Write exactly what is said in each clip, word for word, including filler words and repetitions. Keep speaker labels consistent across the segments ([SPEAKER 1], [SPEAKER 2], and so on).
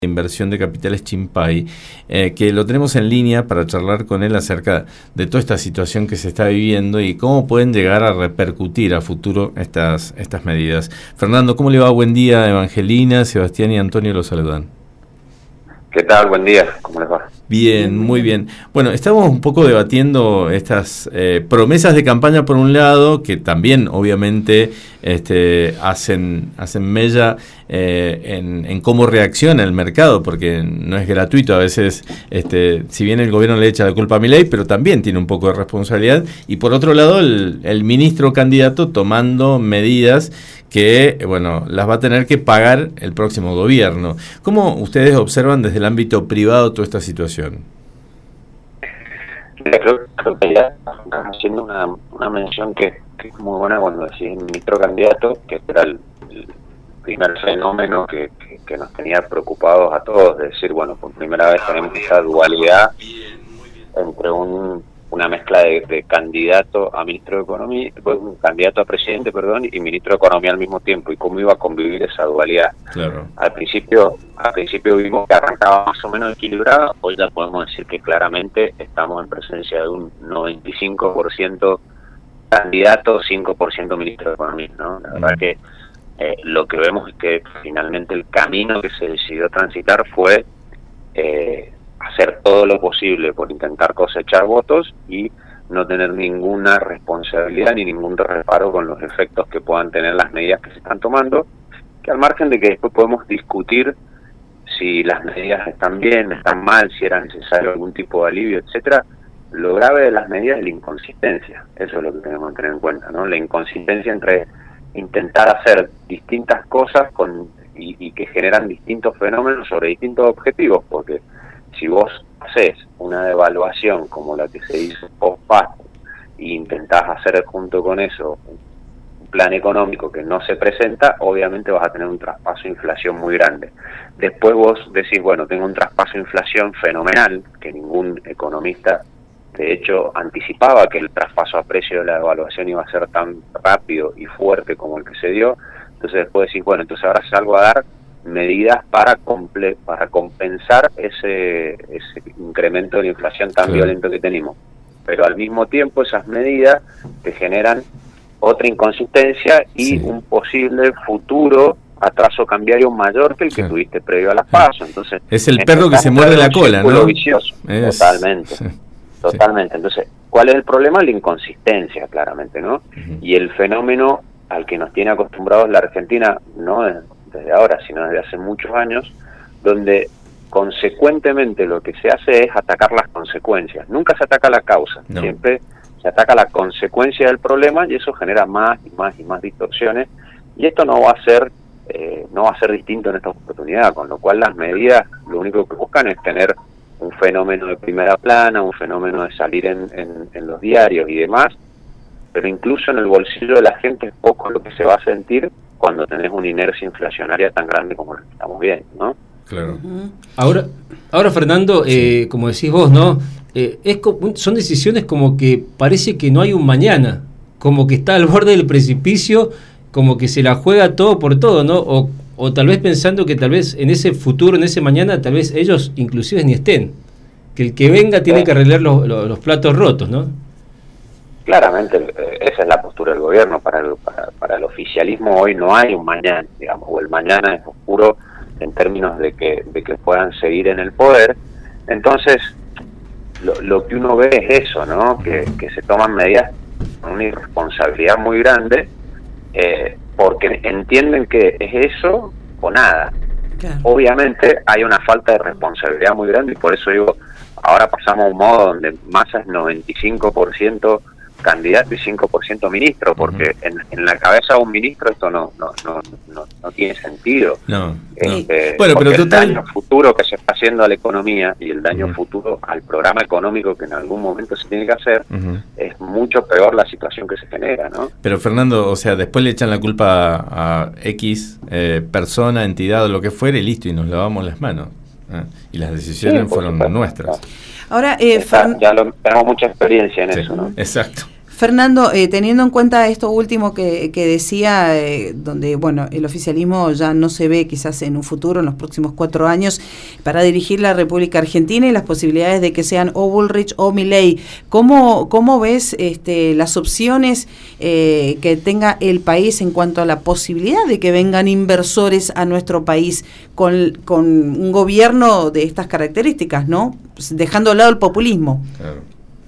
[SPEAKER 1] Inversión de Capitales Chimpay, eh, que lo tenemos en línea para charlar con él acerca de toda esta situación que se está viviendo y cómo pueden llegar a repercutir a futuro estas, estas medidas. Fernando, ¿cómo le va? Buen día. Evangelina, Sebastián y Antonio los saludan.
[SPEAKER 2] ¿Qué tal? Buen día. ¿Cómo les va?
[SPEAKER 1] Bien, muy bien. Bueno, estamos un poco debatiendo estas eh, promesas de campaña por un lado, que también obviamente este, hacen, hacen mella eh, en, en cómo reacciona el mercado, porque no es gratuito. A veces, este, si bien el gobierno le echa la culpa a Milei, pero también tiene un poco de responsabilidad. Y por otro lado, el, el ministro candidato tomando medidas que, bueno, las va a tener que pagar el próximo gobierno. ¿Cómo ustedes observan desde el ámbito privado toda esta situación?
[SPEAKER 2] Creo, creo que ya estás haciendo una, una mención que, que es muy buena cuando decís ministro candidato, que era el, el primer fenómeno que, que, que nos tenía preocupados a todos, de decir, bueno, por primera vez tenemos esa dualidad entre un una mezcla de, de candidato a ministro de Economía, un candidato a presidente, perdón, y ministro de Economía al mismo tiempo, y cómo iba a convivir esa dualidad.
[SPEAKER 1] Claro. Al
[SPEAKER 2] principio, al principio vimos que arrancaba más o menos equilibrada, hoy ya podemos decir que claramente estamos en presencia de un noventa y cinco por ciento candidato, cinco por ciento ministro de Economía, ¿no? La mm. verdad que eh, lo que vemos es que finalmente el camino que se decidió transitar fue eh, hacer todo lo posible por intentar cosechar votos y no tener ninguna responsabilidad ni ningún reparo con los efectos que puedan tener las medidas que se están tomando, que al margen de que después podemos discutir si las medidas están bien, están mal, si era necesario algún tipo de alivio, etcétera. Lo grave de las medidas es la inconsistencia, eso es lo que tenemos que tener en cuenta, ¿no? La inconsistencia entre intentar hacer distintas cosas con y, y que generan distintos fenómenos sobre distintos objetivos, porque si vos haces una devaluación como la que se hizo post-facto e intentás hacer junto con eso un plan económico que no se presenta, obviamente vas a tener un traspaso de inflación muy grande. Después vos decís, bueno, tengo un traspaso de inflación fenomenal, que ningún economista de hecho anticipaba que el traspaso a precio de la devaluación iba a ser tan rápido y fuerte como el que se dio. Entonces después decís, bueno, entonces ahora salgo a dar medidas para comple para compensar ese ese incremento de la inflación tan sí. violento que tenemos, pero al mismo tiempo esas medidas te generan otra inconsistencia y sí. un posible futuro atraso cambiario mayor que el que sí. tuviste previo a las PASO. Entonces
[SPEAKER 1] es el perro que se muerde la cola, ¿no?
[SPEAKER 2] Vicioso. Es... Totalmente, sí. totalmente. Entonces, ¿cuál es el problema? La inconsistencia, claramente, ¿no? Uh-huh. Y el fenómeno al que nos tiene acostumbrados la Argentina, no desde ahora, sino desde hace muchos años, donde consecuentemente lo que se hace es atacar las consecuencias. Nunca se ataca la causa, no. Siempre se ataca la consecuencia del problema y eso genera más y más y más distorsiones. Y esto no va a ser eh, no va a ser distinto en esta oportunidad, con lo cual las medidas lo único que buscan es tener un fenómeno de primera plana, un fenómeno de salir en, en, en los diarios y demás, pero incluso en el bolsillo de la gente es poco lo que se va a sentir cuando tenés una inercia inflacionaria tan grande como la que estamos viendo, ¿no?
[SPEAKER 1] Claro.
[SPEAKER 3] Ahora, ahora Fernando, eh, como decís vos, ¿no? Eh, es como, son decisiones como que parece que no hay un mañana, como que está al borde del precipicio, como que se la juega todo por todo, ¿no? O, o tal vez pensando que tal vez en ese futuro, en ese mañana, tal vez ellos inclusive ni estén, que el que venga tiene que arreglar los, los, los platos rotos, ¿no?
[SPEAKER 2] Claramente, esa es la postura del gobierno. Para el, para, para el oficialismo hoy no hay un mañana, digamos, o el mañana es oscuro en términos de que de que puedan seguir en el poder. Entonces, lo, lo que uno ve es eso, ¿no? Que, que se toman medidas con una irresponsabilidad muy grande, eh, porque entienden que es eso o nada. Claro. Obviamente hay una falta de responsabilidad muy grande y por eso digo, ahora pasamos a un modo donde Massa es noventa y cinco por ciento candidato y cinco por ciento ministro, porque uh-huh. en, en la cabeza de un ministro esto no no no no, no tiene sentido.
[SPEAKER 1] No,
[SPEAKER 2] este,
[SPEAKER 1] no. Bueno, pero total...
[SPEAKER 2] el daño futuro que se está haciendo a la economía y el daño uh-huh. futuro al programa económico que en algún momento se tiene que hacer, uh-huh. es mucho peor la situación que se genera, ¿no?
[SPEAKER 1] Pero Fernando, o sea, después le echan la culpa a, a X eh, persona, entidad o lo que fuere y listo, y nos lavamos las manos. ¿eh? Y las decisiones sí, fueron supuesto, nuestras.
[SPEAKER 2] Claro. Ahora, eh, Está, ya lo, tenemos mucha experiencia en sí, eso, ¿no?
[SPEAKER 1] Exacto.
[SPEAKER 4] Fernando, eh, teniendo en cuenta esto último que, que decía, eh, donde bueno, el oficialismo ya no se ve quizás en un futuro, en los próximos cuatro años, para dirigir la República Argentina y las posibilidades de que sean o Bullrich o Milei, ¿cómo, cómo ves este, las opciones eh, que tenga el país en cuanto a la posibilidad de que vengan inversores a nuestro país con, con un gobierno de estas características, ¿no? Pues dejando a lado el populismo.
[SPEAKER 1] Claro.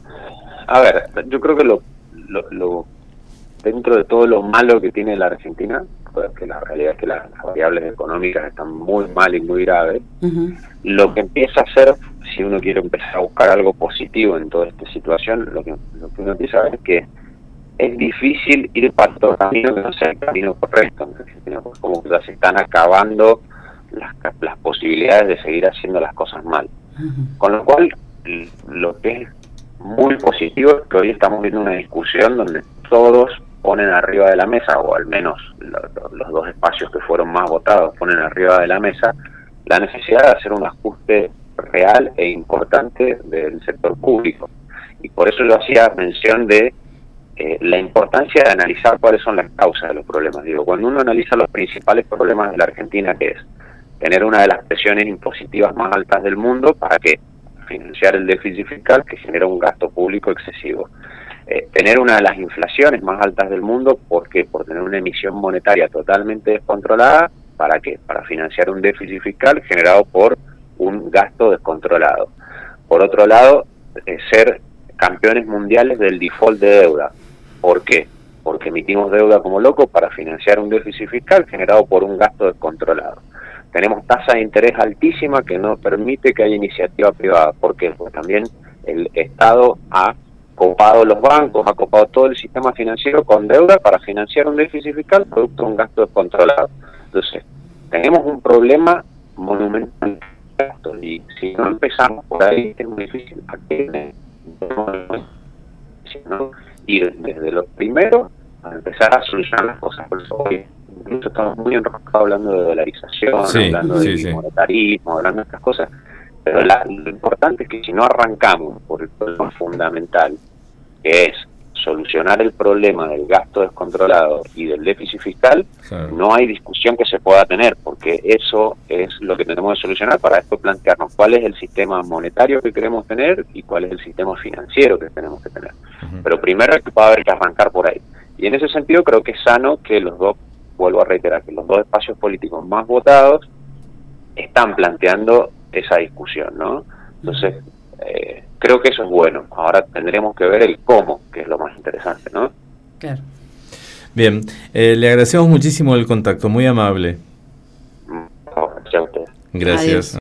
[SPEAKER 2] A ver, yo creo que lo, lo, lo dentro de todo lo malo que tiene la Argentina, porque la realidad es que las, las variables económicas están muy mal y muy graves, uh-huh. Lo que empieza a hacer, si uno quiere empezar a buscar algo positivo en toda esta situación, lo que, lo que uno empieza a ver es que es difícil ir para otro camino que no sea el camino correcto en Argentina, porque como que ya se están acabando las, las posibilidades de seguir haciendo las cosas mal. Uh-huh. Con lo cual, lo que es muy positivo es que hoy estamos viendo una discusión donde todos ponen arriba de la mesa, o al menos lo, los dos espacios que fueron más votados ponen arriba de la mesa, la necesidad de hacer un ajuste real e importante del sector público. Y por eso yo hacía mención de eh, la importancia de analizar cuáles son las causas de los problemas. Digo, cuando uno analiza los principales problemas de la Argentina, que es tener una de las presiones impositivas más altas del mundo, ¿para qué? Financiar el déficit fiscal que genera un gasto público excesivo. Eh, tener una de las inflaciones más altas del mundo, ¿por qué? Por tener una emisión monetaria totalmente descontrolada, ¿para qué? Para financiar un déficit fiscal generado por un gasto descontrolado. Por otro lado, eh, ser campeones mundiales del default de deuda. ¿Por qué? Porque emitimos deuda como locos para financiar un déficit fiscal generado por un gasto descontrolado. Tenemos tasa de interés altísima que no permite que haya iniciativa privada. ¿Por qué? Porque también el Estado ha copado los bancos, ha copado todo el sistema financiero con deuda para financiar un déficit fiscal producto de un gasto descontrolado. Entonces, tenemos un problema monumental. Y si no empezamos por ahí, es muy difícil a que ¿no? ir desde lo primero a empezar a solucionar las cosas. Por eso hoy incluso estamos muy enroscados hablando de dolarización, sí, hablando de sí, monetarismo, sí. hablando de estas cosas, pero la, lo importante es que si no arrancamos por el problema fundamental, que es solucionar el problema del gasto descontrolado y del déficit fiscal, claro. no hay discusión que se pueda tener, porque eso es lo que tenemos que solucionar para después plantearnos cuál es el sistema monetario que queremos tener y cuál es el sistema financiero que tenemos que tener. Uh-huh. Pero primero va a haber que arrancar por ahí. Y en ese sentido creo que es sano que los dos, vuelvo a reiterar, que los dos espacios políticos más votados están planteando esa discusión, ¿no? Entonces, eh, creo que eso es bueno. Ahora tendremos que ver el cómo, que es lo más interesante, ¿no?
[SPEAKER 4] Claro.
[SPEAKER 1] Bien, eh, le agradecemos muchísimo el contacto, muy amable.
[SPEAKER 2] Gracias a ustedes.
[SPEAKER 1] Gracias. Adiós.